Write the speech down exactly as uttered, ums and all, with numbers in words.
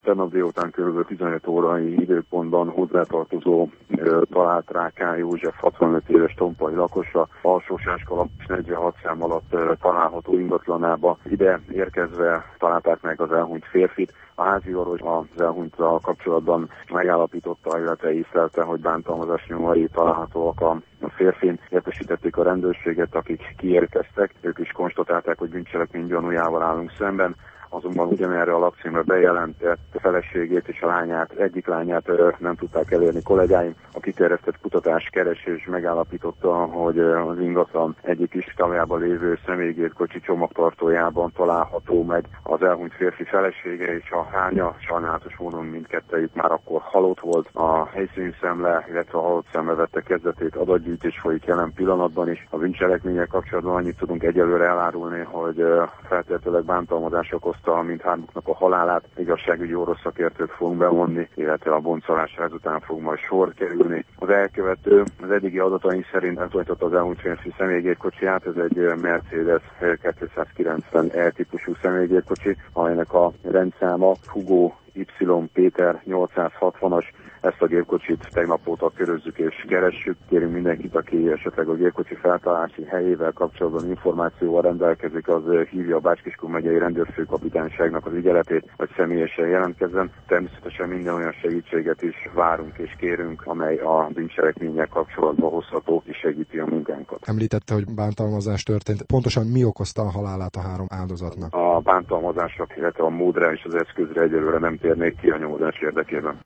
tegnap délután körülbelül tizenöt órai időpontban hozzátartozó ö, talált Rákán József hatvanöt éves tompai lakosa Alsó-Sáskalapp negyvenhat szám alatt ö, található ingatlanába. Ide érkezve találták meg az elhunyt férfit. A házi orvos az elhunyttal kapcsolatban megállapította, illetve észlelte, hogy bántalmazás nyomai találhatóak a férfin. Értesítették a rendőrséget, akik kiérkeztek. Ők is konstatálták, hogy bűncselekmény gyanújával állunk szemben. Azonban ugyanerre a lakcímre bejelentett feleségét és a lányát, egyik lányát nem tudták elérni kollégáim. A kiterjesztett kutatás keresés megállapította, hogy az ingatlan egyik iskálában lévő személygépkocsi csomagtartójában található meg az elhunyt férfi felesége és a lánya. Sajnálatos módon mindkettőjük már akkor halott volt. A helyszínszemle, illetve a halott szemle vette kezdetét, adatgyűjtés folyik jelen pillanatban is. A bűncselekménnyel kapcsolatban annyit tudunk egyelőre elárulni, hogy feltétlenül bántalmazás okozta mindhármuknak a halálát. Igazságügyi orvos szakértőt fogunk bevonni, illetve a bontszalásra ezután fog majd sor kerülni. Az elkövető az eddigi adataink szerint eltolította az elhunyt férfi személygépkocsiját, ez egy Mercedes kétszázkilencven E típusú személygépkocsi, amelynek a rendszáma Hugo Y. Péter nyolcszázhatvanas. Ezt a gépkocsit tegnap óta körözzük és keressük. Kérünk mindenkit, aki esetleg a gépkocsi feltalálási helyével kapcsolatban információval rendelkezik, az hívja a Bács-Kiskun megyei rendőrfőkapitányságnak az ügyeletét, vagy személyesen jelentkezzen. Természetesen minden olyan segítséget is várunk és kérünk, amely a bűncselekménnyel kapcsolatban hozható és segíti a munkánkat. Említette, hogy bántalmazás történt. Pontosan mi okozta a halálát a három áldozatnak? A bántalmazások, illetve a módra és az eszközre egyelőre nem térnék ki a nyomozás érdekében.